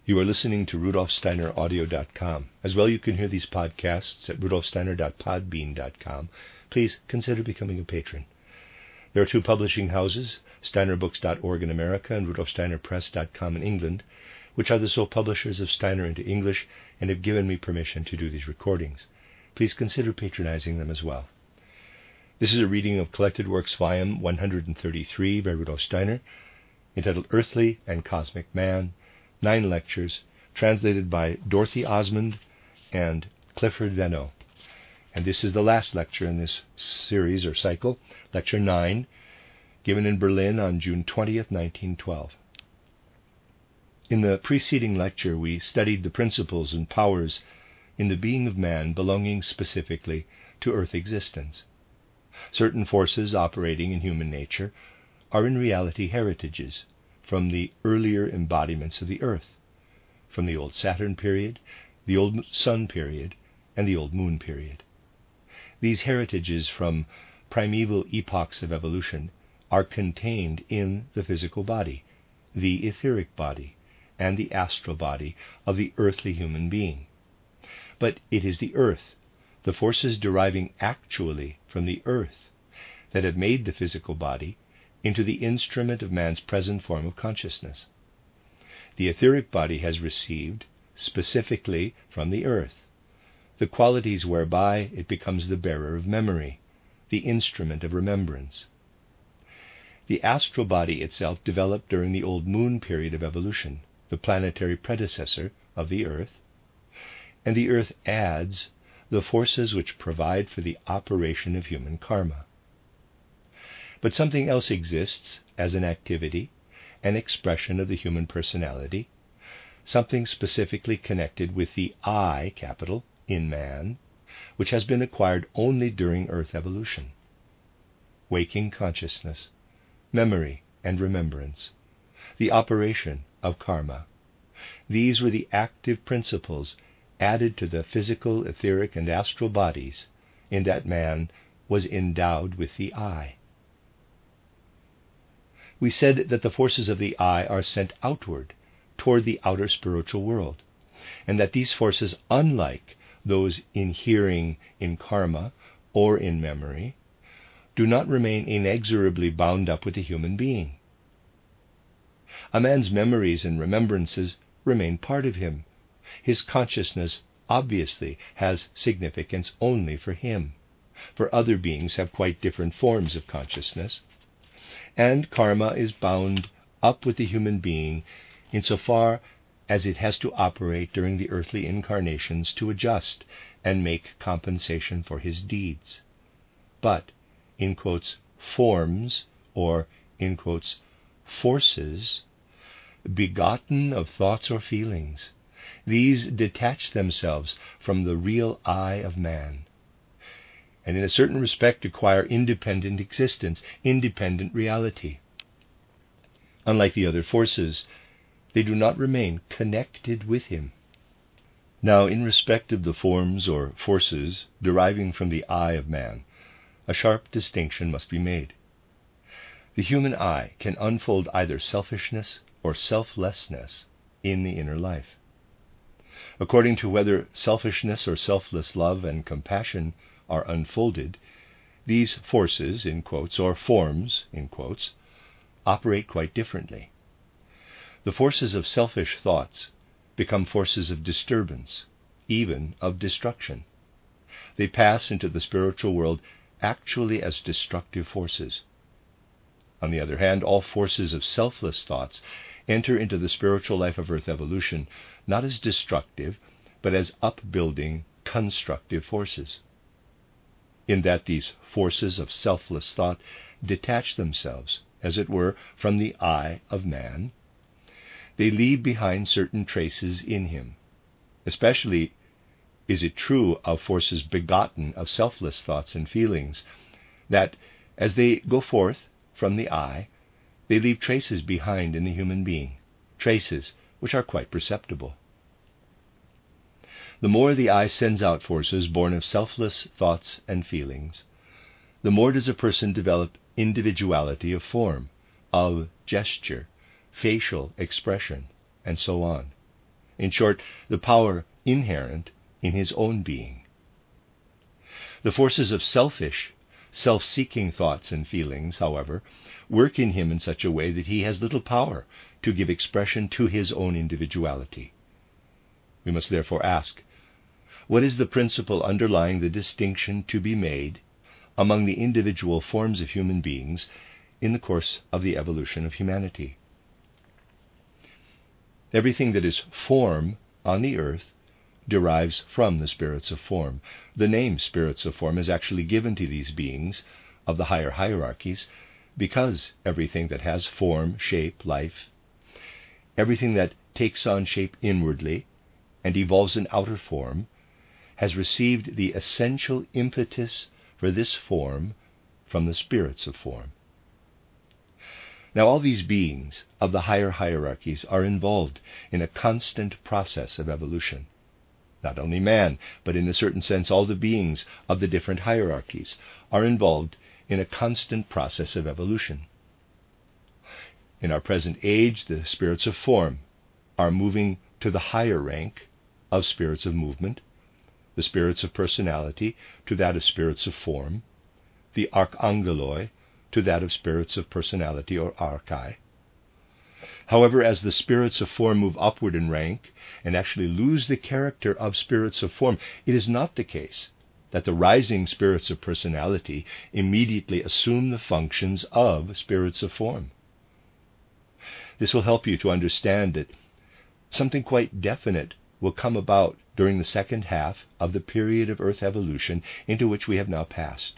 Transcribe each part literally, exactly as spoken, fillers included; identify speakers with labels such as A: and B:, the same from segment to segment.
A: You are listening to Rudolf Steiner Audio dot com. As well, you can hear these podcasts at Rudolf Steiner dot podbean dot com. Please consider becoming a patron. There are two publishing houses, Steiner Books dot org in America and Rudolf Steiner Press dot com in England, which are the sole publishers of Steiner into English and have given me permission to do these recordings. Please consider patronizing them as well. This is a reading of Collected Works Volume one hundred thirty-three by Rudolf Steiner, entitled Earthly and Cosmic Man, nine lectures, translated by Dorothy Osmond and Clifford Venno. And this is the last lecture in this series or cycle, Lecture nine, given in Berlin on June twentieth, nineteen twelve. In the preceding lecture, we studied the principles and powers in the being of man belonging specifically to earth existence. Certain forces operating in human nature are in reality heritages from the earlier embodiments of the earth, from the old Saturn period, the old Sun period, and the old Moon period. These heritages from primeval epochs of evolution are contained in the physical body, the etheric body, and the astral body of the earthly human being. But it is the earth, the forces deriving actually from the earth, that have made the physical body into the instrument of man's present form of consciousness. The etheric body has received, specifically from the earth, the qualities whereby it becomes the bearer of memory, the instrument of remembrance. The astral body itself developed during the old Moon period of evolution, the planetary predecessor of the earth, and the earth adds the forces which provide for the operation of human karma. But something else exists as an activity, an expression of the human personality, something specifically connected with the I, capital, in man, which has been acquired only during earth evolution. Waking consciousness, memory and remembrance, the operation of karma. These were the active principles added to the physical, etheric, and astral bodies in that man was endowed with the I. We said that the forces of the I are sent outward toward the outer spiritual world, and that these forces, unlike those inhering in karma or in memory, do not remain inexorably bound up with the human being. A man's memories and remembrances remain part of him. His consciousness obviously has significance only for him, for other beings have quite different forms of consciousness. And karma is bound up with the human being insofar as it has to operate during the earthly incarnations to adjust and make compensation for his deeds. But, in quotes, forms, or, in quotes, forces, begotten of thoughts or feelings, these detach themselves from the real I of man, and in a certain respect acquire independent existence, independent reality. Unlike the other forces, they do not remain connected with him. Now, in respect of the forms or forces deriving from the I of man, a sharp distinction must be made. The human I can unfold either selfishness or selflessness in the inner life. According to whether selfishness or selfless love and compassion are unfolded, these forces, in quotes, or forms, in quotes, operate quite differently. The forces of selfish thoughts become forces of disturbance, even of destruction. They pass into the spiritual world actually as destructive forces. On the other hand, all forces of selfless thoughts enter into the spiritual life of earth evolution not as destructive, but as upbuilding, constructive forces. In that these forces of selfless thought detach themselves, as it were, from the I of man, they leave behind certain traces in him. Especially is it true of forces begotten of selfless thoughts and feelings, that as they go forth from the I, they leave traces behind in the human being, traces which are quite perceptible. The more the I sends out forces born of selfless thoughts and feelings, the more does a person develop individuality of form, of gesture, facial expression, and so on. In short, the power inherent in his own being. The forces of selfish, self-seeking thoughts and feelings, however, work in him in such a way that he has little power to give expression to his own individuality. We must therefore ask, what is the principle underlying the distinction to be made among the individual forms of human beings in the course of the evolution of humanity? Everything that is form on the earth derives from the spirits of form. The name spirits of form is actually given to these beings of the higher hierarchies because everything that has form, shape, life, everything that takes on shape inwardly and evolves in outer form, has received the essential impetus for this form from the spirits of form. Now, all these beings of the higher hierarchies are involved in a constant process of evolution. Not only man, but in a certain sense all the beings of the different hierarchies are involved in a constant process of evolution. In our present age, the spirits of form are moving to the higher rank of spirits of movement, the spirits of personality to that of spirits of form, the archangeloi to that of spirits of personality or archai. However, as the spirits of form move upward in rank and actually lose the character of spirits of form, it is not the case that the rising spirits of personality immediately assume the functions of spirits of form. This will help you to understand that something quite definite will come about during the second half of the period of Earth evolution into which we have now passed.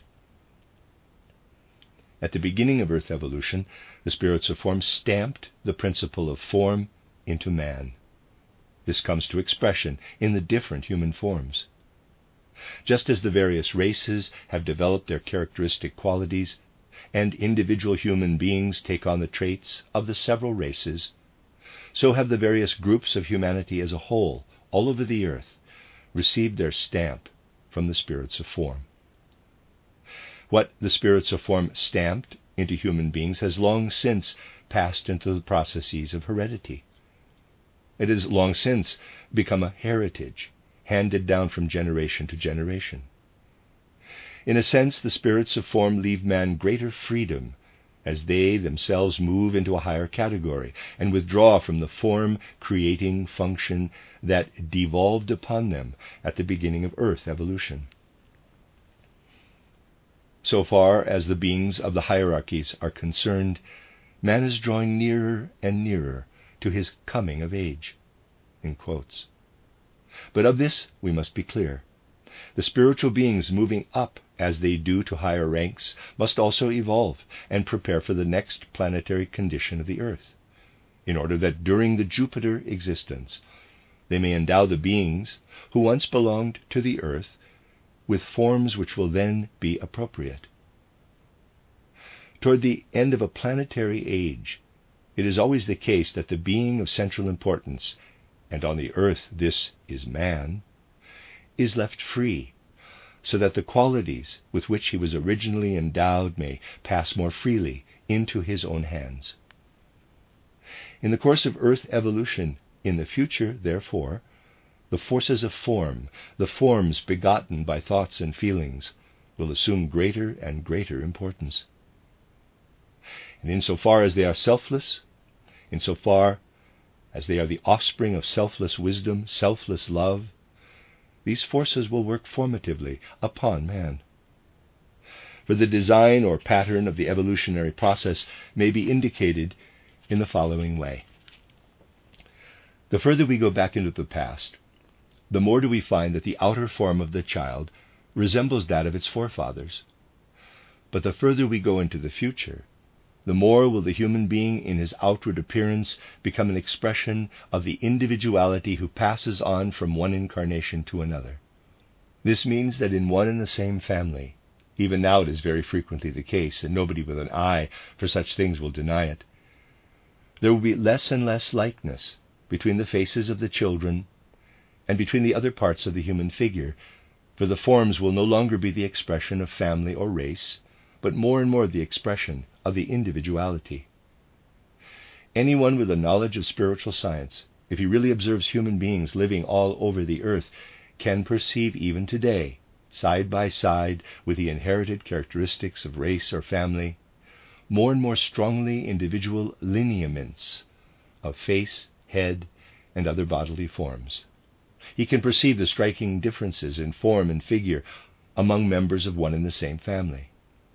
A: At the beginning of Earth evolution, the spirits of form stamped the principle of form into man. This comes to expression in the different human forms. Just as the various races have developed their characteristic qualities, and individual human beings take on the traits of the several races, so have the various groups of humanity as a whole, all over the earth, received their stamp from the spirits of form. What the spirits of form stamped into human beings has long since passed into the processes of heredity. It has long since become a heritage handed down from generation to generation. In a sense, the spirits of form leave man greater freedom as they themselves move into a higher category and withdraw from the form-creating function that devolved upon them at the beginning of Earth evolution. So far as the beings of the hierarchies are concerned, man is drawing nearer and nearer to his coming of age, in quotes. But of this we must be clear. The spiritual beings moving up as they do to higher ranks must also evolve and prepare for the next planetary condition of the earth, in order that during the Jupiter existence they may endow the beings who once belonged to the earth with forms which will then be appropriate. Toward the end of a planetary age, it is always the case that the being of central importance, and on the earth this is man, is left free, so that the qualities with which he was originally endowed may pass more freely into his own hands. In the course of Earth evolution in the future, therefore, the forces of form, the forms begotten by thoughts and feelings, will assume greater and greater importance. And insofar as they are selfless, insofar as they are the offspring of selfless wisdom, selfless love, these forces will work formatively upon man. For the design or pattern of the evolutionary process may be indicated in the following way. The further we go back into the past, the more do we find that the outer form of the child resembles that of its forefathers. But the further we go into the future, the more will the human being in his outward appearance become an expression of the individuality who passes on from one incarnation to another. This means that in one and the same family, even now it is very frequently the case, and nobody with an eye for such things will deny it, there will be less and less likeness between the faces of the children and between the other parts of the human figure, for the forms will no longer be the expression of family or race, but more and more the expression of the individuality. Anyone with a knowledge of spiritual science if he really observes human beings living all over the earth, can perceive even today, side by side with the inherited characteristics of race or family, more and more strongly individual lineaments of face, head, and other bodily forms. He can perceive the striking differences in form and figure among members of one and the same family.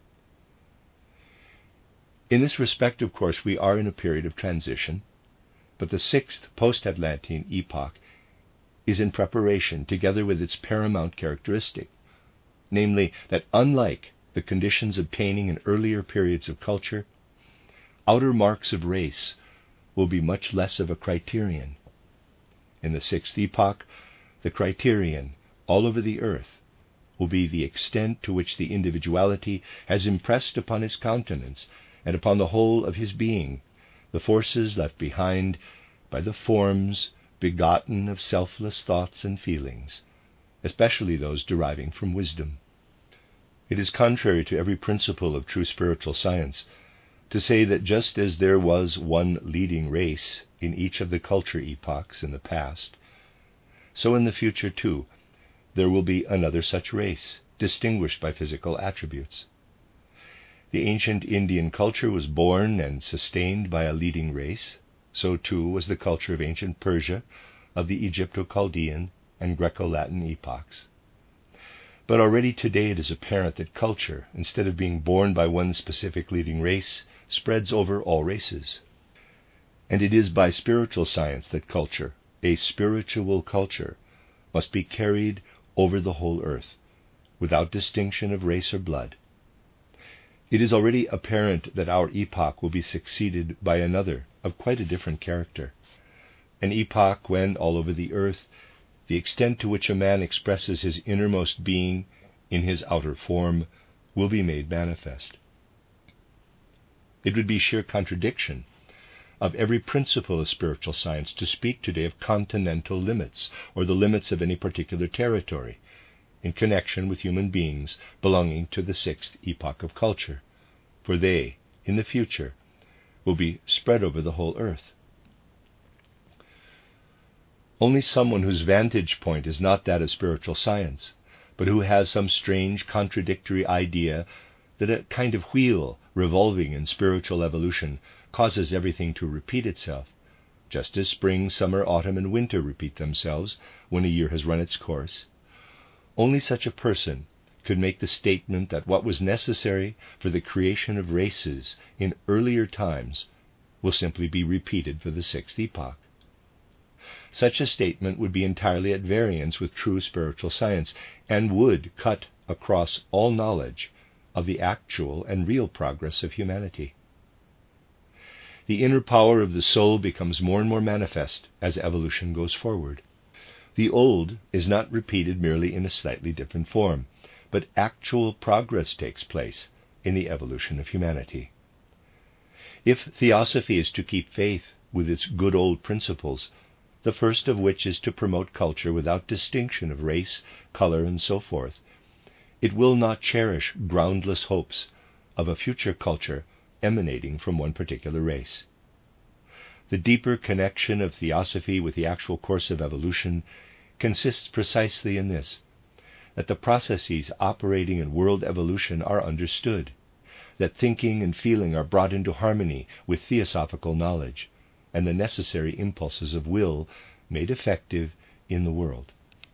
A: In this respect, of course, we are in a period of transition, but the sixth post-Atlantean epoch is in preparation together with its paramount characteristic, namely that unlike the conditions obtaining in earlier periods of culture, outer marks of race will be much less of a criterion. In the sixth epoch, the criterion all over the earth will be the extent to which the individuality has impressed upon his countenance and upon the whole of his being the forces left behind by the forms begotten of selfless thoughts and feelings, especially those deriving from wisdom. It is contrary to every principle of true spiritual science to say that just as there was one leading race in each of the culture epochs in the past, so in the future too there will be another such race, distinguished by physical attributes. The ancient Indian culture was born and sustained by a leading race. So too was the culture of ancient Persia, of the Egypto-Chaldean and Greco-Latin epochs. But already today it is apparent that culture, instead of being born by one specific leading race, spreads over all races. And it is by spiritual science that culture, a spiritual culture, must be carried over the whole earth, without distinction of race or blood. It is already apparent that our epoch will be succeeded by another of quite a different character, an epoch when, all over the earth, the extent to which a man expresses his innermost being in his outer form will be made manifest. It would be sheer contradiction of every principle of spiritual science to speak today of continental limits or the limits of any particular territory in connection with human beings belonging to the sixth epoch of culture, for they, in the future, will be spread over the whole earth. Only someone whose vantage point is not that of spiritual science, but who has some strange contradictory idea that a kind of wheel revolving in spiritual evolution causes everything to repeat itself, just as spring, summer, autumn, and winter repeat themselves when a year has run its course. Only such a person could make the statement that what was necessary for the creation of races in earlier times will simply be repeated for the sixth epoch. Such a statement would be entirely at variance with true spiritual science and would cut across all knowledge of the actual and real progress of humanity. The inner power of the soul becomes more and more manifest as evolution goes forward. The old is not repeated merely in a slightly different form, but actual progress takes place in the evolution of humanity. If theosophy is to keep faith with its good old principles, the first of which is to promote culture without distinction of race, color, and so forth, it will not cherish groundless hopes of a future culture emanating from one particular race. The deeper connection of theosophy with the actual course of evolution consists precisely in this, that the processes operating in world evolution are understood, that thinking and feeling are brought into harmony with theosophical knowledge, and the necessary impulses of will made effective in the world.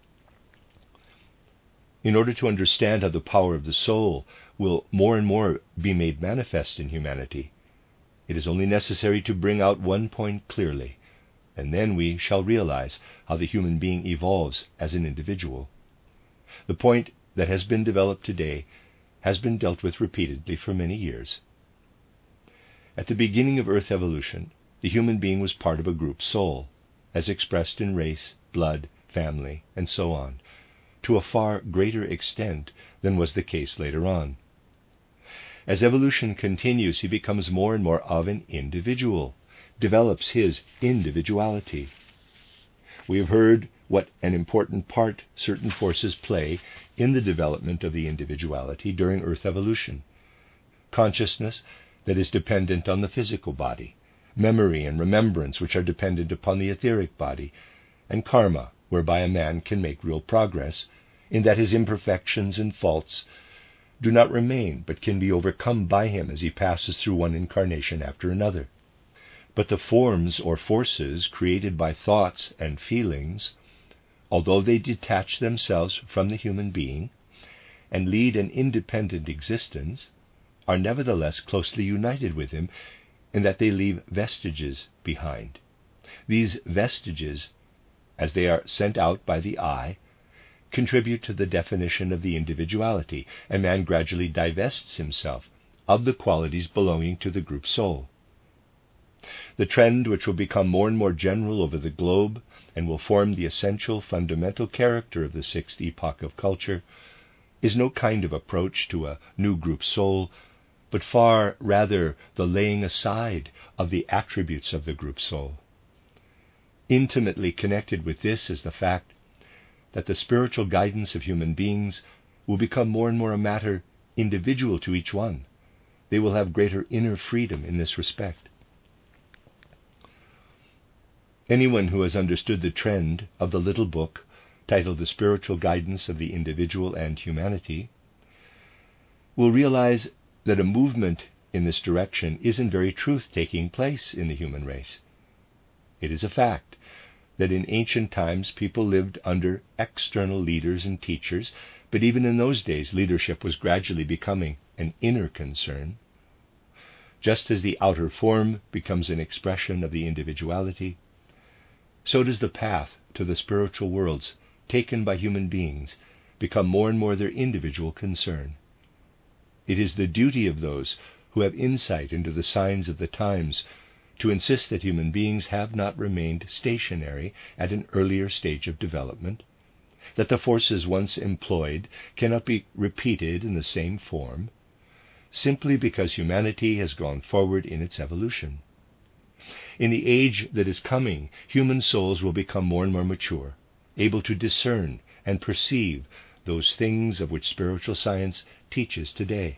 A: In order to understand how the power of the soul will more and more be made manifest in humanity, it is only necessary to bring out one point clearly, and then we shall realize how the human being evolves as an individual. The point that has been developed today has been dealt with repeatedly for many years. At the beginning of Earth evolution, the human being was part of a group soul, as expressed in race, blood, family, and so on, to a far greater extent than was the case later on. As evolution continues, he becomes more and more of an individual, develops his individuality. We have heard what an important part certain forces play in the development of the individuality during Earth evolution. Consciousness that is dependent on the physical body, memory and remembrance, which are dependent upon the etheric body, and karma, whereby a man can make real progress, in that his imperfections and faults do not remain, but can be overcome by him as he passes through one incarnation after another. But the forms or forces created by thoughts and feelings, although they detach themselves from the human being and lead an independent existence, are nevertheless closely united with him in that they leave vestiges behind. These vestiges, as they are sent out by the eye, contribute to the definition of the individuality, and man gradually divests himself of the qualities belonging to the group soul. The trend, which will become more and more general over the globe and will form the essential fundamental character of the sixth epoch of culture, is no kind of approach to a new group soul, but far rather the laying aside of the attributes of the group soul. Intimately connected with this is the fact that the spiritual guidance of human beings will become more and more a matter individual to each one. They will have greater inner freedom in this respect. Anyone who has understood the trend of the little book titled The Spiritual Guidance of the Individual and Humanity will realize that a movement in this direction is in very truth taking place in the human race. It is a fact that in ancient times people lived under external leaders and teachers, but even in those days leadership was gradually becoming an inner concern. Just as the outer form becomes an expression of the individuality, so does the path to the spiritual worlds taken by human beings become more and more their individual concern. It is the duty of those who have insight into the signs of the times to insist that human beings have not remained stationary at an earlier stage of development, that the forces once employed cannot be repeated in the same form, simply because humanity has gone forward in its evolution. In the age that is coming, human souls will become more and more mature, able to discern and perceive those things of which spiritual science teaches today.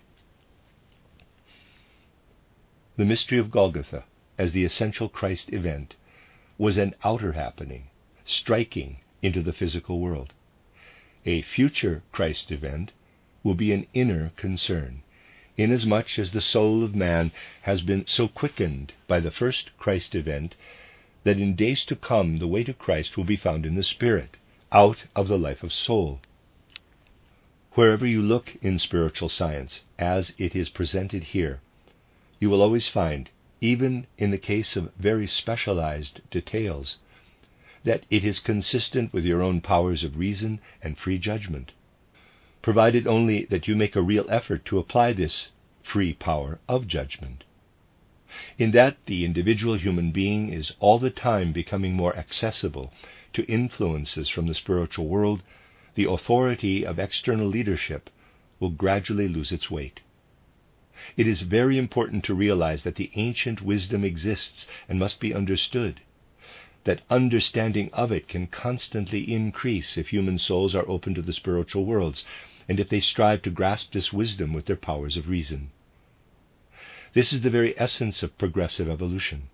A: The mystery of Golgotha, as the essential Christ event, was an outer happening, striking into the physical world. A future Christ event will be an inner concern, inasmuch as the soul of man has been so quickened by the first Christ event that in days to come the way to Christ will be found in the spirit, out of the life of soul. Wherever you look in spiritual science, as it is presented here, you will always find, even in the case of very specialized details, that it is consistent with your own powers of reason and free judgment, provided only that you make a real effort to apply this free power of judgment. In that the individual human being is all the time becoming more accessible to influences from the spiritual world, the authority of external leadership will gradually lose its weight. It is very important to realize that the ancient wisdom exists and must be understood, that understanding of it can constantly increase if human souls are open to the spiritual worlds, and if they strive to grasp this wisdom with their powers of reason. This is the very essence of progressive evolution.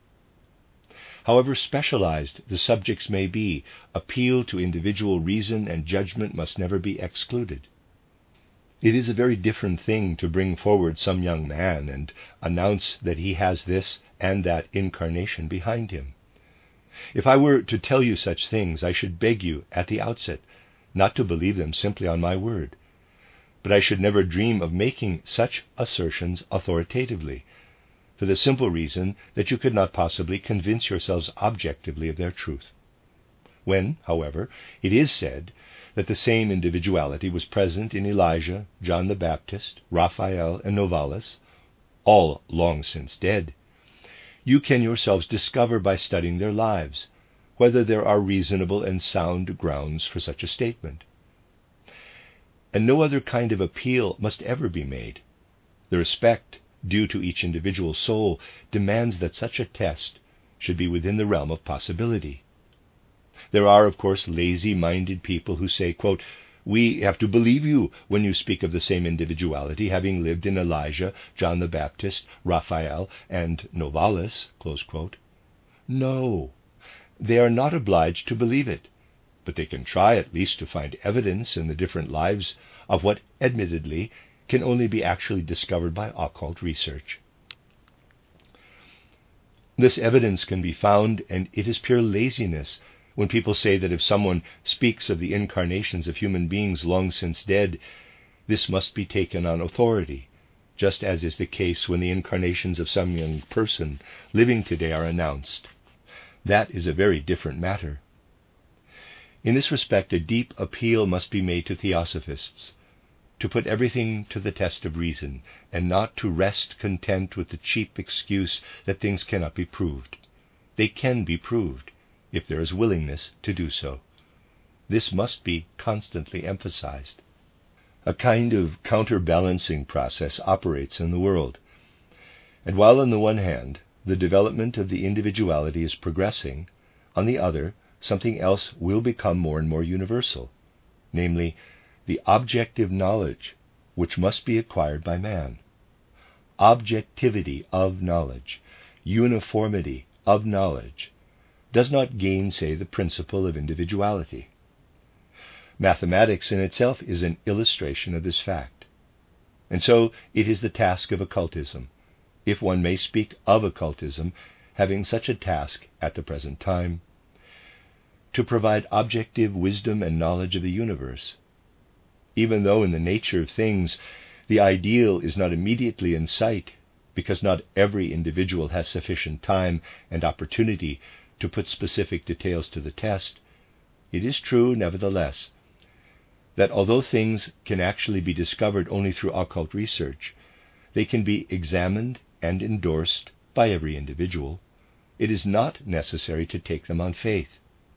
A: However specialized the subjects may be, appeal to individual reason and judgment must never be excluded. It is a very different thing to bring forward some young man and announce that he has this and that incarnation behind him. If I were to tell you such things, I should beg you at the outset not to believe them simply on my word, but I should never dream of making such assertions authoritatively, for the simple reason that you could not possibly convince yourselves objectively of their truth. When, however, it is said that the same individuality was present in Elijah, John the Baptist, Raphael, and Novalis, all long since dead, you can yourselves discover by studying their lives whether there are reasonable and sound grounds for such a statement. And no other kind of appeal must ever be made. The respect due to each individual soul demands that such a test should be within the realm of possibility. There are, of course, lazy-minded people who say, quote, We have to believe you when you speak of the same individuality having lived in Elijah, John the Baptist, Raphael, and Novalis, close quote. No, they are not obliged to believe it, but they can try at least to find evidence in the different lives of what, admittedly, can only be actually discovered by occult research. This evidence can be found, and it is pure laziness when people say that if someone speaks of the incarnations of human beings long since dead, this must be taken on authority, just as is the case when the incarnations of some young person living today are announced. That is a very different matter. In this respect, a deep appeal must be made to theosophists, to put everything to the test of reason, and not to rest content with the cheap excuse that things cannot be proved. They can be proved, if there is willingness to do so. This must be constantly emphasized. A kind of counterbalancing process operates in the world. And while on the one hand, the development of the individuality is progressing, on the other, something else will become more and more universal, namely, the objective knowledge which must be acquired by man. Objectivity of knowledge, uniformity of knowledge, does not gainsay the principle of individuality. Mathematics in itself is an illustration of this fact. And so it is the task of occultism, if one may speak of occultism having such a task at the present time, to provide objective wisdom and knowledge of the universe. Even though in the nature of things the ideal is not immediately in sight, because not every individual has sufficient time and opportunity to put specific details to the test, it is true, nevertheless, that although things can actually be discovered only through occult research, they can be examined and endorsed by every individual. It is not necessary to take them on faith.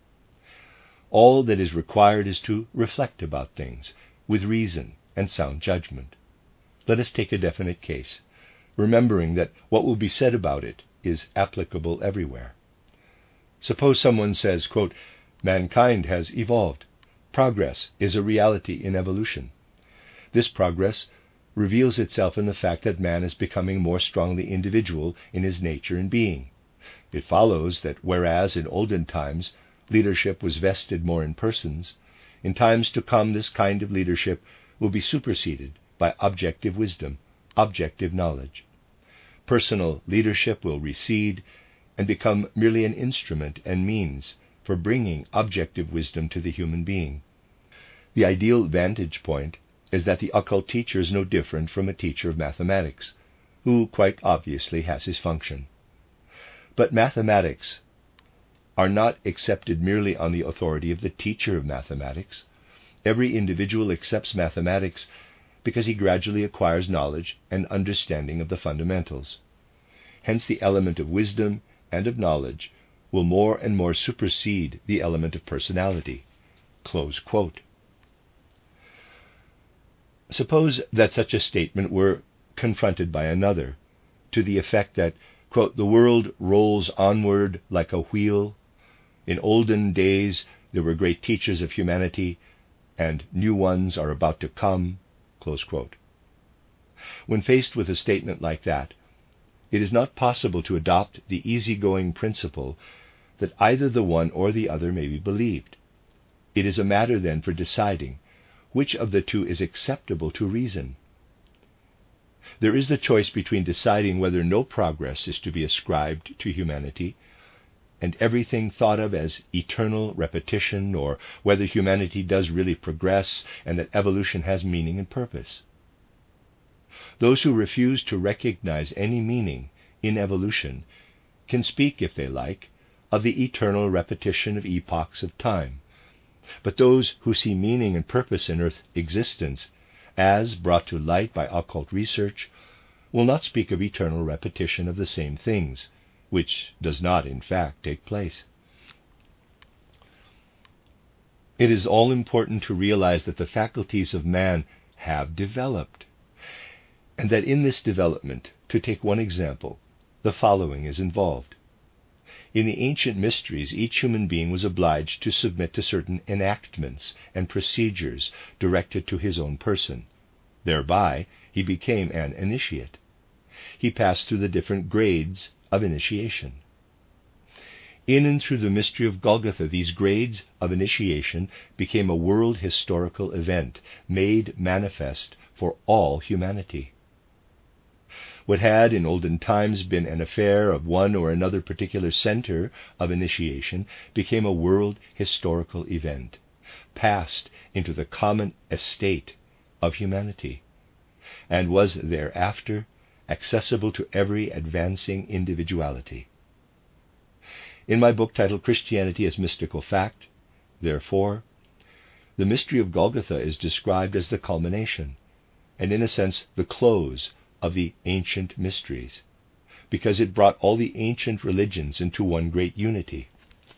A: All that is required is to reflect about things with reason and sound judgment. Let us take a definite case, remembering that what will be said about it is applicable everywhere. Suppose someone says, quote, mankind has evolved. Progress is a reality in evolution. This progress reveals itself in the fact that man is becoming more strongly individual in his nature and being. It follows that whereas in olden times leadership was vested more in persons, in times to come this kind of leadership will be superseded by objective wisdom, objective knowledge. Personal leadership will recede and become merely an instrument and means for bringing objective wisdom to the human being. The ideal vantage point is that the occult teacher is no different from a teacher of mathematics, who quite obviously has his function. But mathematics are not accepted merely on the authority of the teacher of mathematics. Every individual accepts mathematics because he gradually acquires knowledge and understanding of the fundamentals. Hence the element of wisdom and of knowledge will more and more supersede the element of personality. Close quote. Suppose that such a statement were confronted by another, to the effect that, quote, the world rolls onward like a wheel. In olden days there were great teachers of humanity, and new ones are about to come. Close quote. When faced with a statement like that, it is not possible to adopt the easygoing principle that either the one or the other may be believed. It is a matter then for deciding which of the two is acceptable to reason. There is the choice between deciding whether no progress is to be ascribed to humanity, and everything thought of as eternal repetition, or whether humanity does really progress and that evolution has meaning and purpose. Those who refuse to recognize any meaning in evolution can speak, if they like, of the eternal repetition of epochs of time. But those who see meaning and purpose in Earth existence, as brought to light by occult research, will not speak of eternal repetition of the same things, which does not, in fact, take place. It is all important to realize that the faculties of man have developed, and that in this development, to take one example, the following is involved. In the ancient mysteries, each human being was obliged to submit to certain enactments and procedures directed to his own person. Thereby, he became an initiate. He passed through the different grades of initiation. In and through the mystery of Golgotha, these grades of initiation became a world historical event, made manifest for all humanity. What had in olden times been an affair of one or another particular center of initiation became a world historical event, passed into the common estate of humanity, and was thereafter accessible to every advancing individuality. In my book titled Christianity as Mystical Fact, therefore, the mystery of Golgotha is described as the culmination, and in a sense the close, of the ancient mysteries, because it brought all the ancient religions into one great unity.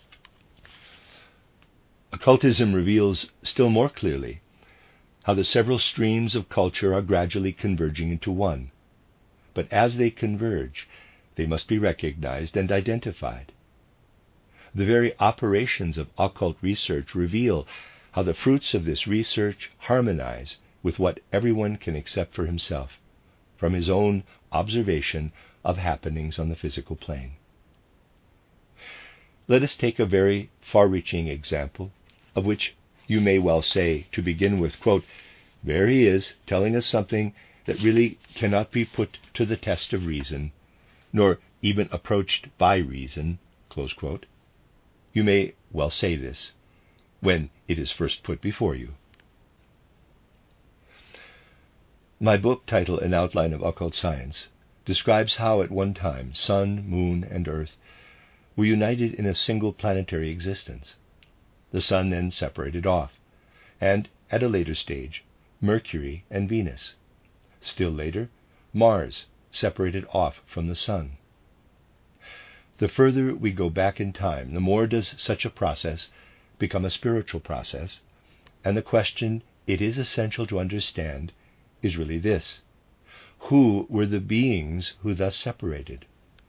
A: Occultism reveals still more clearly how the several streams of culture are gradually converging into one. But as they converge, they must be recognized and identified. The very operations of occult research reveal how the fruits of this research harmonize with what everyone can accept for himself, from his own observation of happenings on the physical plane. Let us take a very far-reaching example, of which you may well say, to begin with, quote, "There he is, telling us something that really cannot be put to the test of reason, nor even approached by reason," close quote. You may well say this, when it is first put before you. My book, titled An Outline of Occult Science, describes how at one time sun, moon, and earth were united in a single planetary existence. The sun then separated off, and at a later stage, Mercury and Venus. Still later, Mars separated off from the sun. The further we go back in time, the more does such a process become a spiritual process, and the question it is essential to understand is really this: who were the beings who thus separated?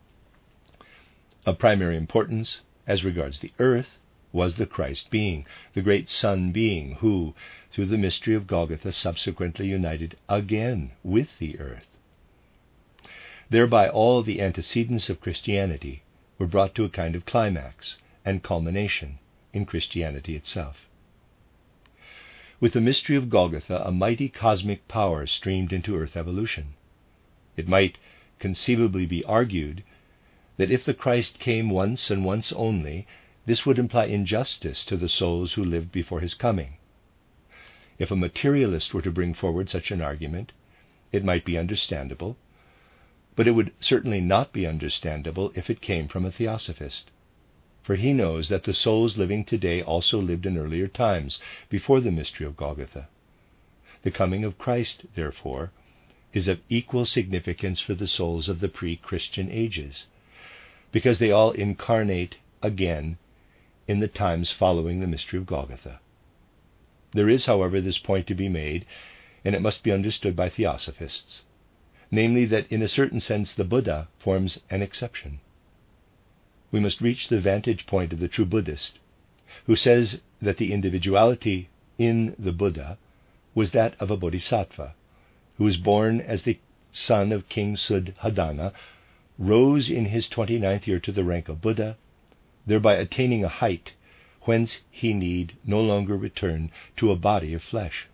A: Of primary importance, as regards the earth, was the Christ being, the great Sun being, who, through the mystery of Golgotha, subsequently united again with the earth. Thereby all the antecedents of Christianity were brought to a kind of climax and culmination in Christianity itself. With the mystery of Golgotha, a mighty cosmic power streamed into earth evolution. It might conceivably be argued that if the Christ came once and once only, this would imply injustice to the souls who lived before his coming. If a materialist were to bring forward such an argument, it might be understandable, but it would certainly not be understandable if it came from a theosophist. For he knows that the souls living today also lived in earlier times, before the mystery of Golgotha. The coming of Christ, therefore, is of equal significance for the souls of the pre-Christian ages, because they all incarnate again in the times following the mystery of Golgotha. There is, however, this point to be made, and it must be understood by theosophists, namely that in a certain sense the Buddha forms an exception. We must reach the vantage point of the true Buddhist, who says that the individuality in the Buddha was that of a bodhisattva, who was born as the son of King Suddhodana, rose in his twenty-ninth year to the rank of Buddha, thereby attaining a height whence he need no longer return to a body of flesh.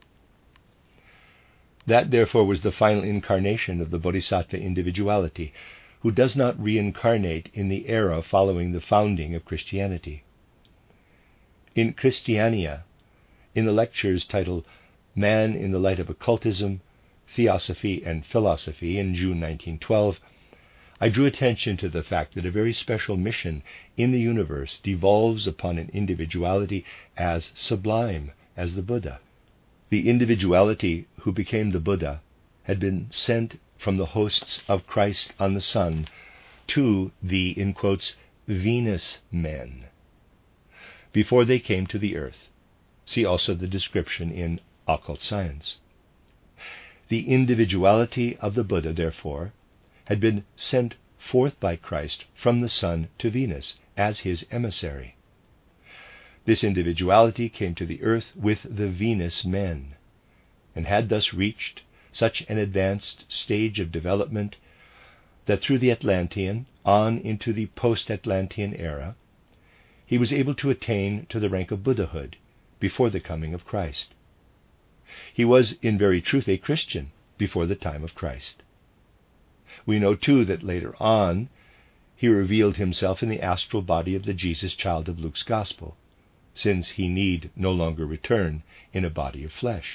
A: That, therefore, was the final incarnation of the bodhisattva individuality, who does not reincarnate in the era following the founding of Christianity. In Christiania, in the lectures titled Man in the Light of Occultism, Theosophy and Philosophy in June nineteen twelve, I drew attention to the fact that a very special mission in the universe devolves upon an individuality as sublime as the Buddha. The individuality who became the Buddha had been sent from the hosts of Christ on the sun to the, in quotes, Venus men, before they came to the earth. See also the description in Occult Science. The individuality of the Buddha, therefore, had been sent forth by Christ from the sun to Venus as his emissary. This individuality came to the earth with the Venus men, and had thus reached such an advanced stage of development that through the Atlantean on into the post-Atlantean era, he was able to attain to the rank of Buddhahood before the coming of Christ. He was in very truth a Christian before the time of Christ. We know too that later on he revealed himself in the astral body of the Jesus child of Luke's Gospel, since he need no longer return in a body of flesh.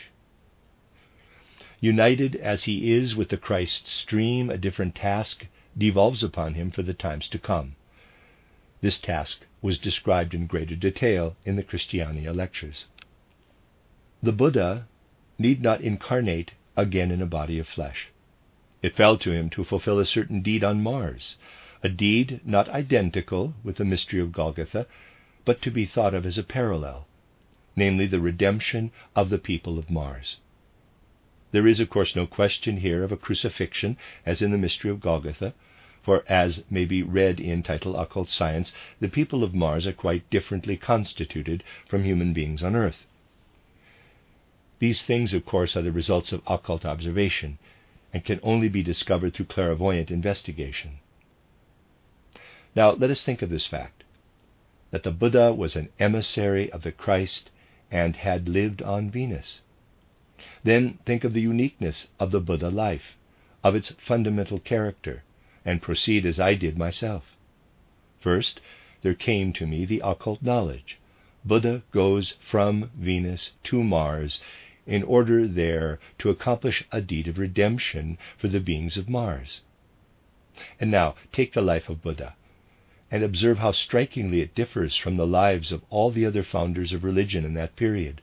A: United as he is with the Christ stream, a different task devolves upon him for the times to come. This task was described in greater detail in the Christiania lectures. The Buddha need not incarnate again in a body of flesh. It fell to him to fulfill a certain deed on Mars, a deed not identical with the mystery of Golgotha, but to be thought of as a parallel, namely the redemption of the people of Mars. There is, of course, no question here of a crucifixion as in the mystery of Golgotha, for as may be read in Title Occult Science, the people of Mars are quite differently constituted from human beings on Earth. These things, of course, are the results of occult observation, and can only be discovered through clairvoyant investigation. Now, let us think of this fact, that the Buddha was an emissary of the Christ and had lived on Venus. Then think of the uniqueness of the Buddha life, of its fundamental character, and proceed as I did myself. First, there came to me the occult knowledge. Buddha goes from Venus to Mars in order there to accomplish a deed of redemption for the beings of Mars. And now, take the life of Buddha, and observe how strikingly it differs from the lives of all the other founders of religion in that period.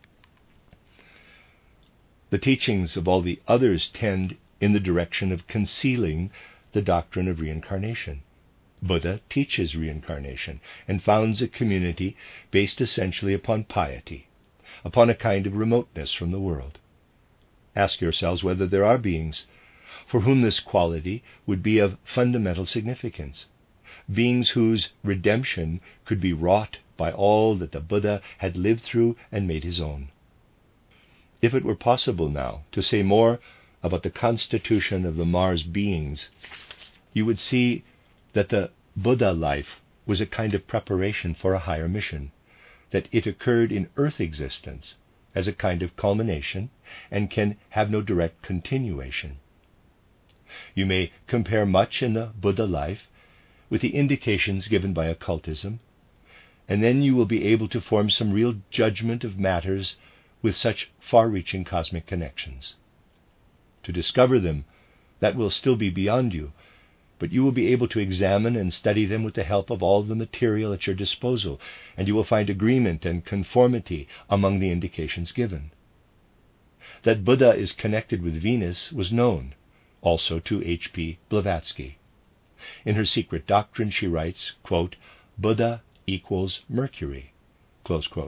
A: The teachings of all the others tend in the direction of concealing the doctrine of reincarnation. Buddha teaches reincarnation and founds a community based essentially upon piety, upon a kind of remoteness from the world. Ask yourselves whether there are beings for whom this quality would be of fundamental significance, beings whose redemption could be wrought by all that the Buddha had lived through and made his own. If it were possible now to say more about the constitution of the Mars beings, you would see that the Buddha life was a kind of preparation for a higher mission, that it occurred in earth existence as a kind of culmination and can have no direct continuation. You may compare much in the Buddha life with the indications given by occultism, and then you will be able to form some real judgment of matters with such far-reaching cosmic connections. To discover them, that will still be beyond you, but you will be able to examine and study them with the help of all the material at your disposal, and you will find agreement and conformity among the indications given. That Buddha is connected with Venus was known, also to H P Blavatsky. In her Secret Doctrine she writes, quote, Buddha equals Mercury, close quote.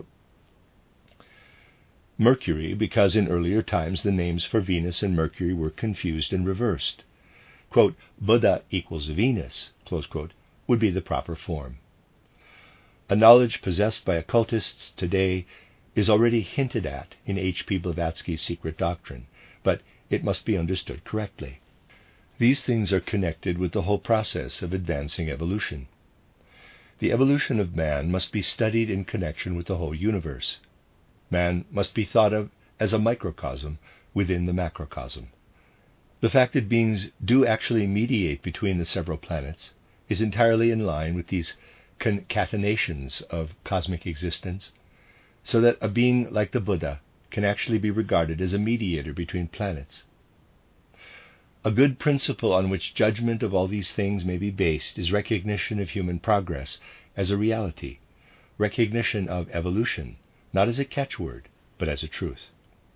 A: Mercury, because in earlier times the names for Venus and Mercury were confused and reversed. Quote, Buddha equals Venus, close quote, would be the proper form. A knowledge possessed by occultists today is already hinted at in H P Blavatsky's Secret Doctrine, but it must be understood correctly. These things are connected with the whole process of advancing evolution. The evolution of man must be studied in connection with the whole universe. Man must be thought of as a microcosm within the macrocosm. The fact that beings do actually mediate between the several planets is entirely in line with these concatenations of cosmic existence, so that a being like the Buddha can actually be regarded as a mediator between planets. A good principle on which judgment of all these things may be based is recognition of human progress as a reality, recognition of evolution, not as a catchword, but as a truth.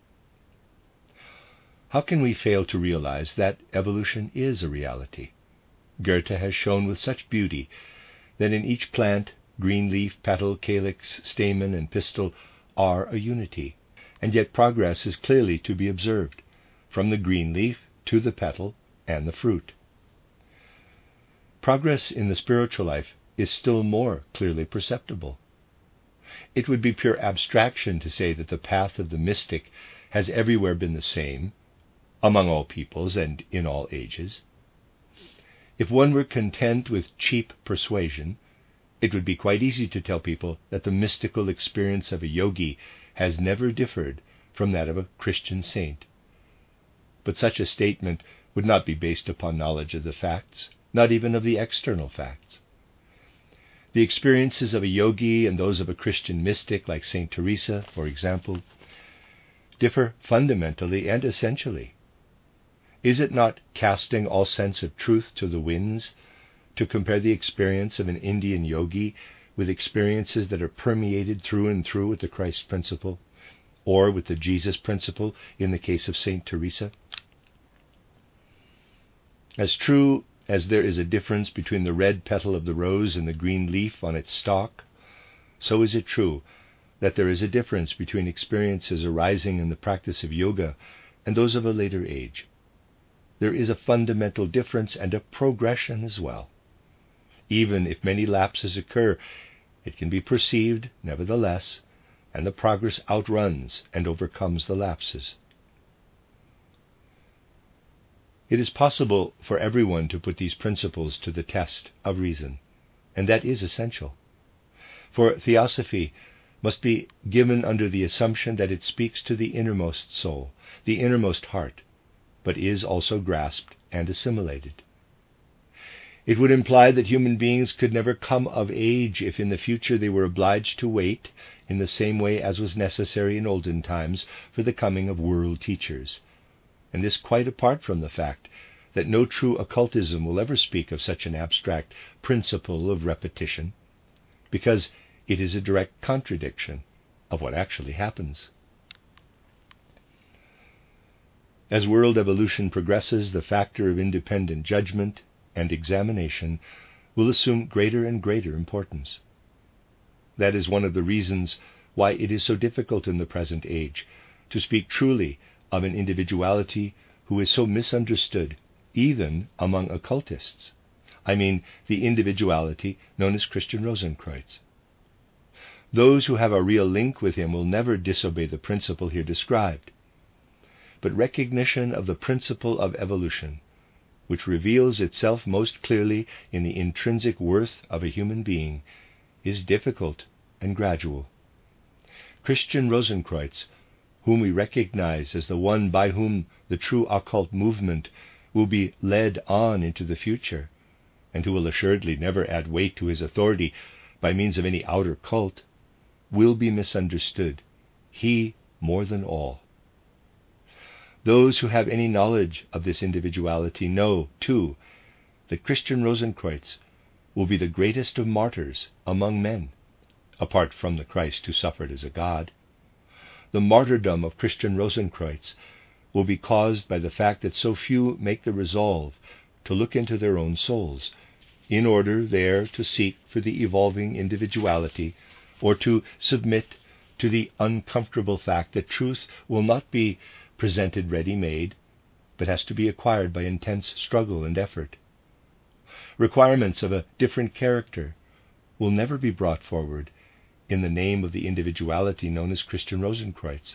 A: How can we fail to realize that evolution is a reality? Goethe has shown with such beauty that in each plant, green leaf, petal, calyx, stamen, and pistil are a unity, and yet progress is clearly to be observed, from the green leaf to the petal and the fruit. progress in the spiritual life is still more clearly perceptible. It would be pure abstraction to say that the path of the mystic has everywhere been the same, among all peoples and in all ages. If one were content with cheap persuasion, it would be quite easy to tell people that the mystical experience of a yogi has never differed from that of a Christian saint. But such a statement would not be based upon knowledge of the facts, not even of the external facts. The experiences of a yogi and those of a Christian mystic like Saint Teresa, for example, differ fundamentally and essentially. Is it not casting all sense of truth to the winds to compare the experience of an Indian yogi with experiences that are permeated through and through with the Christ principle, or with the Jesus principle in the case of Saint Teresa? As true as there is a difference between the red petal of the rose and the green leaf on its stalk, so is it true that there is a difference between experiences arising in the practice of yoga and those of a later age. There is a fundamental difference and a progression as well. Even if many lapses occur, it can be perceived, nevertheless, and the progress outruns and overcomes the lapses. It is possible for everyone to put these principles to the test of reason, and that is essential. For theosophy must be given under the assumption that it speaks to the innermost soul, the innermost heart, but is also grasped and assimilated. It would imply that human beings could never come of age if in the future they were obliged to wait, in the same way as was necessary in olden times, for the coming of world teachers, and this quite apart from the fact that no true occultism will ever speak of such an abstract principle of repetition, because it is a direct contradiction of what actually happens. As world evolution progresses, the factor of independent judgment and examination will assume greater and greater importance. That is one of the reasons why it is so difficult in the present age to speak truly of an individuality who is so misunderstood, even among occultists. I mean the individuality known as Christian Rosenkreuz. Those who have a real link with him will never disobey the principle here described. But recognition of the principle of evolution, which reveals itself most clearly in the intrinsic worth of a human being, is difficult and gradual. Christian Rosenkreuz, whom we recognize as the one by whom the true occult movement will be led on into the future, and who will assuredly never add weight to his authority by means of any outer cult, will be misunderstood, he more than all. Those who have any knowledge of this individuality know, too, that Christian Rosenkreuz will be the greatest of martyrs among men, apart from the Christ who suffered as a god. The martyrdom of Christian Rosenkreuz will be caused by the fact that so few make the resolve to look into their own souls, in order there to seek for the evolving individuality, or to submit to the uncomfortable fact that truth will not be presented ready-made, but has to be acquired by intense struggle and effort. Requirements of a different character will never be brought forward in the name of the individuality known as Christian Rosenkreuz.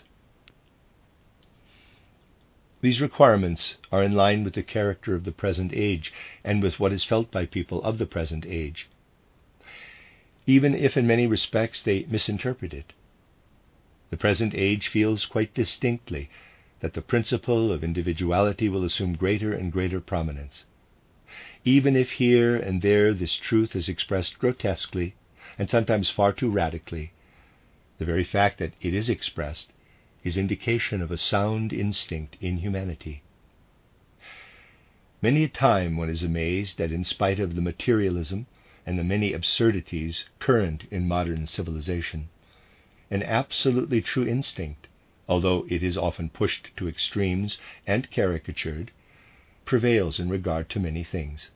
A: These requirements are in line with the character of the present age and with what is felt by people of the present age, even if in many respects they misinterpret it. The present age feels quite distinctly that the principle of individuality will assume greater and greater prominence. Even if here and there this truth is expressed grotesquely, and sometimes far too radically, the very fact that it is expressed is indication of a sound instinct in humanity. Many a time one is amazed that in spite of the materialism and the many absurdities current in modern civilization, an absolutely true instinct, although it is often pushed to extremes and caricatured, prevails in regard to many things.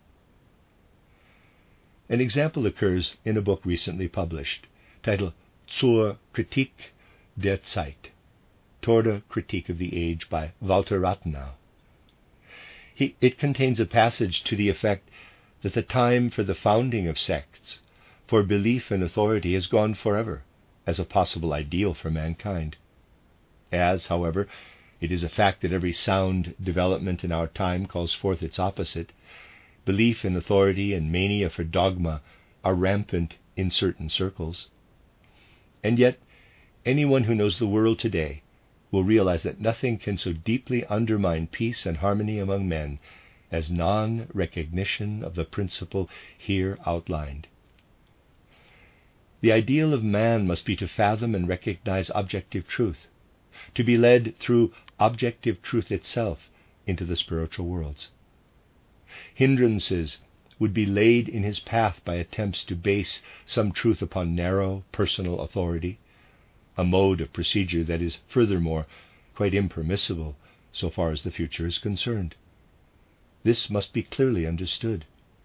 A: An example occurs in a book recently published, titled Zur Kritik der Zeit, Toward a Critique of the Age by Walter Rathenau. He, it contains a passage to the effect that the time for the founding of sects, for belief in authority, has gone forever as a possible ideal for mankind. As, however, it is a fact that every sound development in our time calls forth its opposite, belief in authority and mania for dogma are rampant in certain circles. And yet, anyone who knows the world today will realize that nothing can so deeply undermine peace and harmony among men as non-recognition of the principle here outlined. The ideal of man must be to fathom and recognize objective truth, to be led through objective truth itself into the spiritual worlds. Hindrances would be laid in his path by attempts to base some truth upon narrow personal authority, a mode of procedure that is furthermore quite impermissible so far as the future is concerned. This must be clearly understood.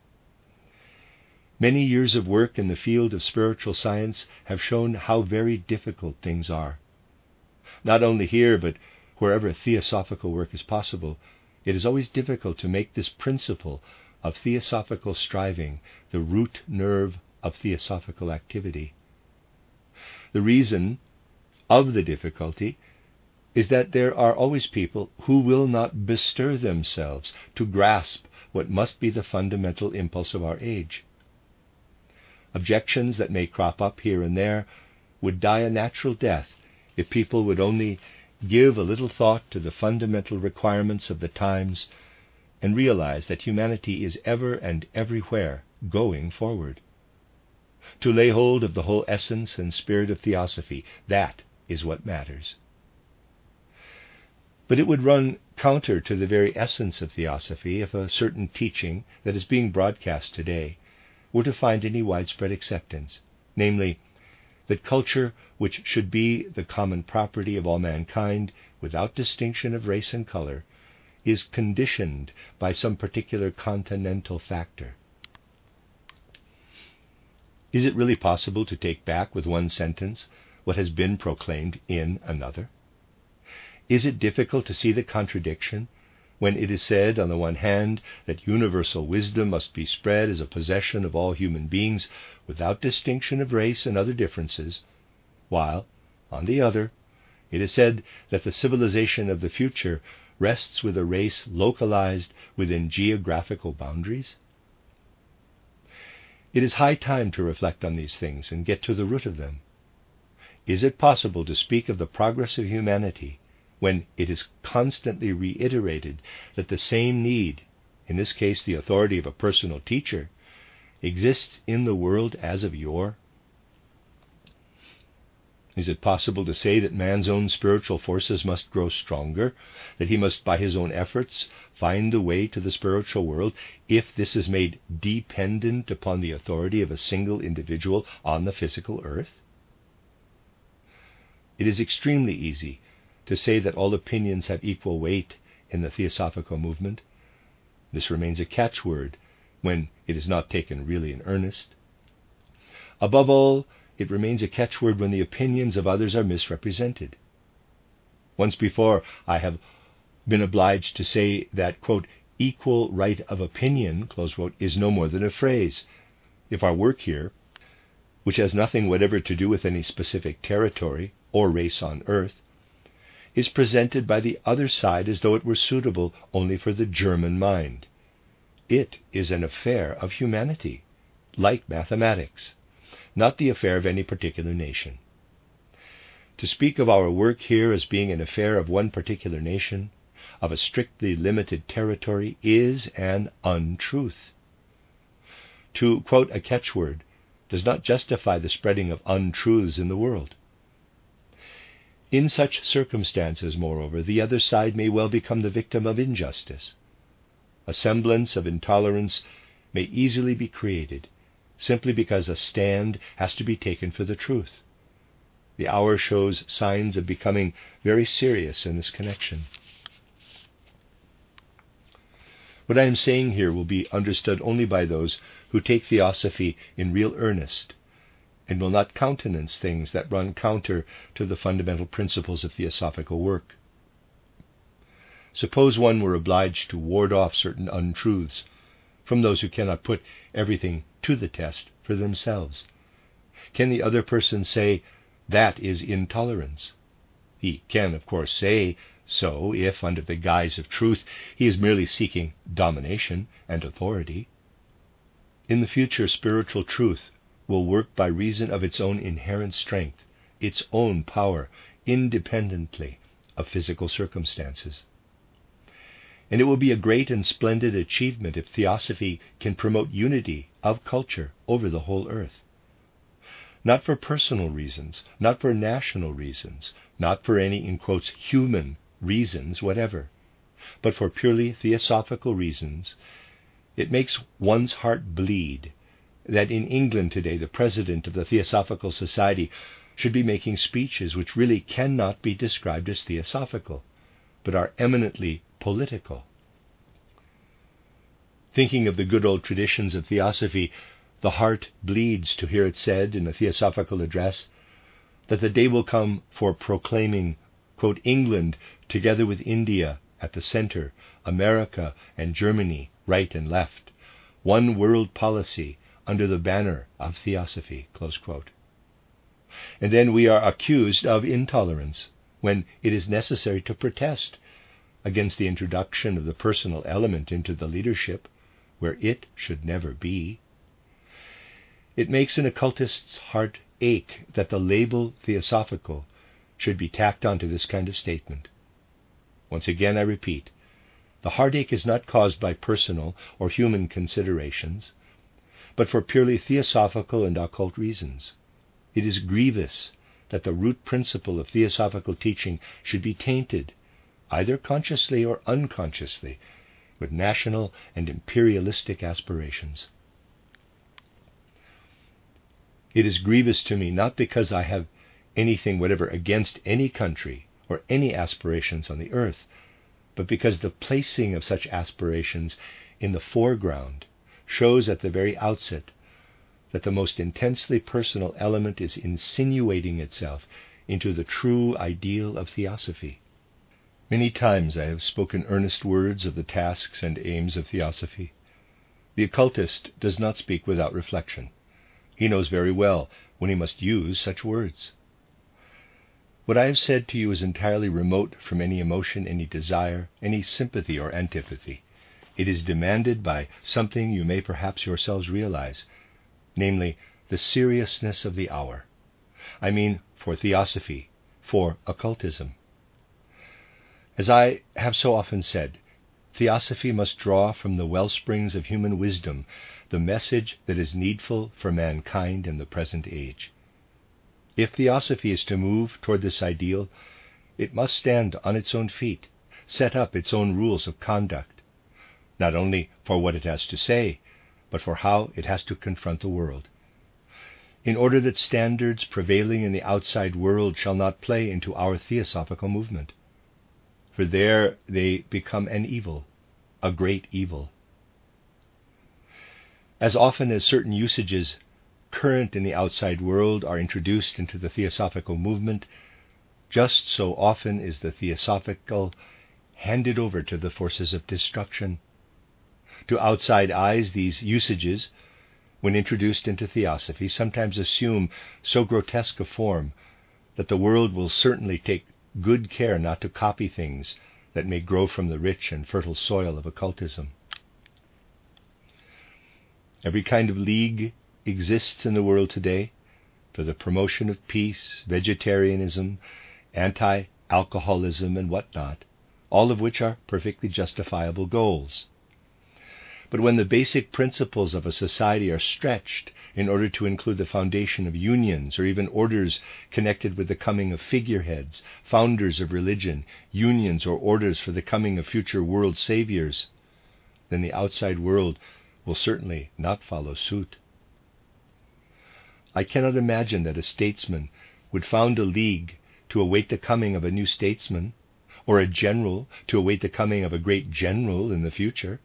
A: Many years of work in the field of spiritual science have shown how very difficult things are. Not only here, but wherever theosophical work is possible, it is always difficult to make this principle of theosophical striving the root nerve of theosophical activity. The reason of the difficulty is that there are always people who will not bestir themselves to grasp what must be the fundamental impulse of our age. Objections that may crop up here and there would die a natural death if people would only give a little thought to the fundamental requirements of the times and realize that humanity is ever and everywhere going forward. To lay hold of the whole essence and spirit of theosophy, that is what matters. But it would run counter to the very essence of theosophy if a certain teaching that is being broadcast today were to find any widespread acceptance, namely, that culture, which should be the common property of all mankind without distinction of race and color, is conditioned by some particular continental factor. Is it really possible to take back with one sentence what has been proclaimed in another? Is it difficult to see the contradiction when it is said, on the one hand, that universal wisdom must be spread as a possession of all human beings without distinction of race and other differences, while, on the other, it is said that the civilization of the future rests with a race localized within geographical boundaries? It is high time to reflect on these things and get to the root of them. Is it possible to speak of the progress of humanity when it is constantly reiterated that the same need, in this case the authority of a personal teacher, exists in the world as of yore? Is it possible to say that man's own spiritual forces must grow stronger, that he must by his own efforts find the way to the spiritual world, if this is made dependent upon the authority of a single individual on the physical earth? It is extremely easy to say that all opinions have equal weight in the theosophical movement. This remains a catchword when it is not taken really in earnest. Above all, it remains a catchword when the opinions of others are misrepresented. Once before, I have been obliged to say that, quote, equal right of opinion, close quote, is no more than a phrase, if our work here, which has nothing whatever to do with any specific territory or race on earth, is presented by the other side as though it were suitable only for the German mind. It is an affair of humanity, like mathematics, not the affair of any particular nation. To speak of our work here as being an affair of one particular nation, of a strictly limited territory, is an untruth. To quote a catchword does not justify the spreading of untruths in the world. In such circumstances, moreover, the other side may well become the victim of injustice. A semblance of intolerance may easily be created, simply because a stand has to be taken for the truth. The hour shows signs of becoming very serious in this connection. What I am saying here will be understood only by those who take theosophy in real earnest, and will not countenance things that run counter to the fundamental principles of theosophical work. Suppose one were obliged to ward off certain untruths from those who cannot put everything to the test for themselves? Can the other person say, that is intolerance? He can, of course, say so if, under the guise of truth, he is merely seeking domination and authority. In the future, spiritual truth will work by reason of its own inherent strength, its own power, independently of physical circumstances. And it will be a great and splendid achievement if theosophy can promote unity of culture over the whole earth. Not for personal reasons, not for national reasons, not for any, in quotes, human reasons whatever, but for purely theosophical reasons. It makes one's heart bleed that in England today the president of the Theosophical Society should be making speeches which really cannot be described as theosophical, but are eminently political. Thinking of the good old traditions of theosophy, the heart bleeds to hear it said in a theosophical address that the day will come for proclaiming, quote, England together with India at the center, America and Germany right and left, one world policy under the banner of theosophy, close quote. And then we are accused of intolerance when it is necessary to protest against the introduction of the personal element into the leadership where it should never be. It makes an occultist's heart ache that the label theosophical should be tacked onto this kind of statement. Once again, I repeat, the heartache is not caused by personal or human considerations, but for purely theosophical and occult reasons. It is grievous that the root principle of theosophical teaching should be tainted, either consciously or unconsciously, with national and imperialistic aspirations. It is grievous to me not because I have anything whatever against any country or any aspirations on the earth, but because the placing of such aspirations in the foreground shows at the very outset that the most intensely personal element is insinuating itself into the true ideal of theosophy. Many times I have spoken earnest words of the tasks and aims of theosophy. The occultist does not speak without reflection. He knows very well when he must use such words. What I have said to you is entirely remote from any emotion, any desire, any sympathy or antipathy. It is demanded by something you may perhaps yourselves realize, namely, the seriousness of the hour. I mean for theosophy, for occultism. As I have so often said, theosophy must draw from the wellsprings of human wisdom the message that is needful for mankind in the present age. If theosophy is to move toward this ideal, it must stand on its own feet, set up its own rules of conduct, not only for what it has to say, but for how it has to confront the world, in order that standards prevailing in the outside world shall not play into our theosophical movement. For there they become an evil, a great evil. As often as certain usages current in the outside world are introduced into the theosophical movement, just so often is the theosophical handed over to the forces of destruction. To outside eyes, these usages, when introduced into theosophy, sometimes assume so grotesque a form that the world will certainly take good care not to copy things that may grow from the rich and fertile soil of occultism. Every kind of league exists in the world today for the promotion of peace, vegetarianism, anti-alcoholism, and whatnot, all of which are perfectly justifiable goals. But when the basic principles of a society are stretched in order to include the foundation of unions or even orders connected with the coming of figureheads, founders of religion, unions or orders for the coming of future world saviors, then the outside world will certainly not follow suit. I cannot imagine that a statesman would found a league to await the coming of a new statesman, or a general to await the coming of a great general in the future.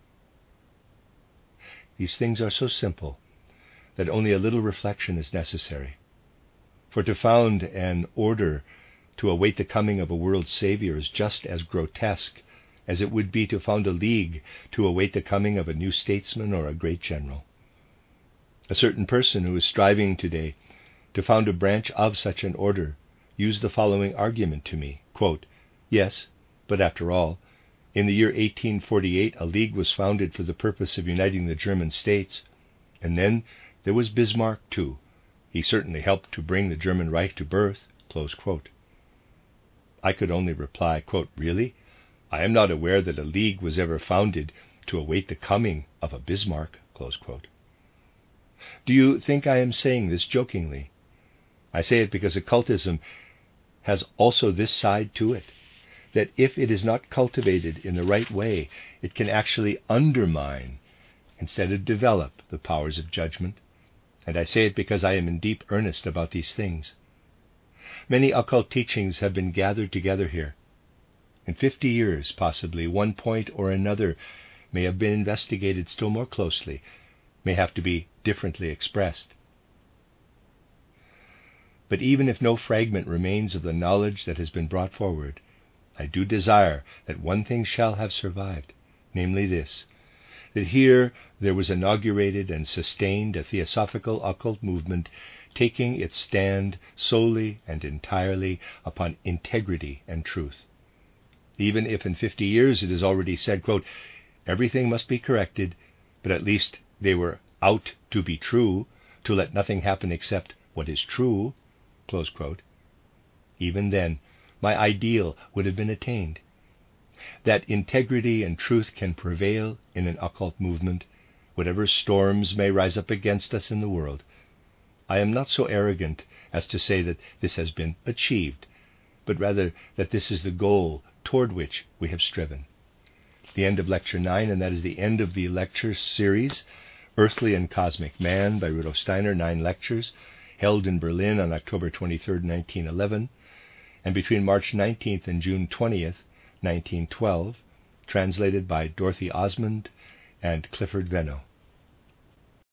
A: These things are so simple that only a little reflection is necessary. For to found an order to await the coming of a world savior is just as grotesque as it would be to found a league to await the coming of a new statesman or a great general. A certain person who is striving today to found a branch of such an order used the following argument to me, quote, "Yes, but after all, in the year eighteen forty-eight a league was founded for the purpose of uniting the German states, and then there was Bismarck too. He certainly helped to bring the German Reich to birth." Close quote. I could only reply, quote, "Really? I am not aware that a league was ever founded to await the coming of a Bismarck." Close quote. Do you think I am saying this jokingly? I say it because occultism has also this side to it, that if it is not cultivated in the right way, it can actually undermine instead of develop the powers of judgment. And I say it because I am in deep earnest about these things. Many occult teachings have been gathered together here. In fifty years, possibly, one point or another may have been investigated still more closely, may have to be differently expressed. But even if no fragment remains of the knowledge that has been brought forward, I do desire that one thing shall have survived, namely this, that here there was inaugurated and sustained a theosophical occult movement taking its stand solely and entirely upon integrity and truth. Even if in fifty years it is already said, quote, "Everything must be corrected, but at least they were out to be true, to let nothing happen except what is true," close quote. Even then, my ideal would have been attained. That integrity and truth can prevail in an occult movement, whatever storms may rise up against us in the world. I am not so arrogant as to say that this has been achieved, but rather that this is the goal toward which we have striven. The end of Lecture nine, and that is the end of the lecture series, Earthly and Cosmic Man by Rudolf Steiner, nine lectures, held in Berlin on October twenty-third, nineteen eleven, and between March nineteenth and June twentieth, nineteen twelve, translated by Dorothy Osmond and Clifford Venno.